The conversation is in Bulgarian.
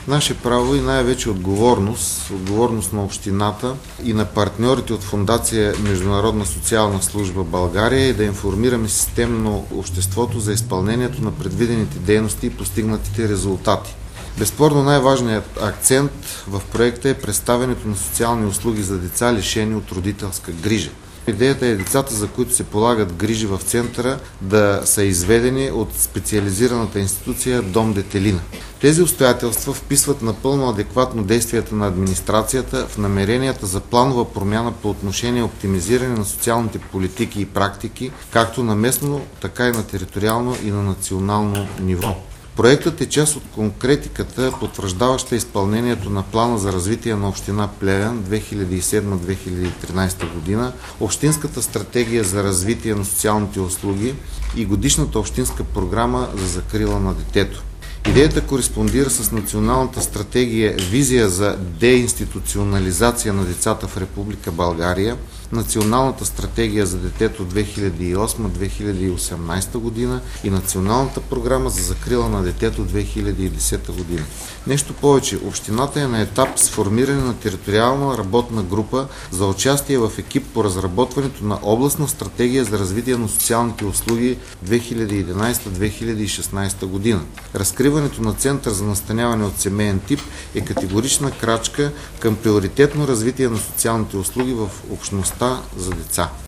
Наше право и най-вече отговорност на общината и на партньорите от Фондация Международна социална служба България е да информираме системно обществото за изпълнението на предвидените дейности и постигнатите резултати. Безспорно най-важният акцент в проекта е представянето на социални услуги за деца, лишени от родителска грижа. Идеята е децата, за които се полагат грижи в центъра, да са изведени от специализираната институция Дом Детелина. Тези обстоятелства вписват напълно адекватно действията на администрацията в намеренията за планова промяна по отношение оптимизиране на социалните политики и практики, както на местно, така и на териториално и на национално ниво. Проектът е част от конкретиката, потвърждаваща изпълнението на плана за развитие на община Плевен 2007-2013 година, общинската стратегия за развитие на социалните услуги и годишната общинска програма за закрила на детето. Идеята кореспондира с националната стратегия Визия за деинституционализация на децата в Република България, Националната стратегия за детето 2008-2018 година и Националната програма за закрила на детето 2010 година. Нещо повече, общината е на етап сформиране на териториална работна група за участие в екип по разработването на областна стратегия за развитие на социалните услуги 2011-2016 година. Разкриването на център за настаняване от семейен тип е категорична крачка към приоритетно развитие на социалните услуги в общността за деца.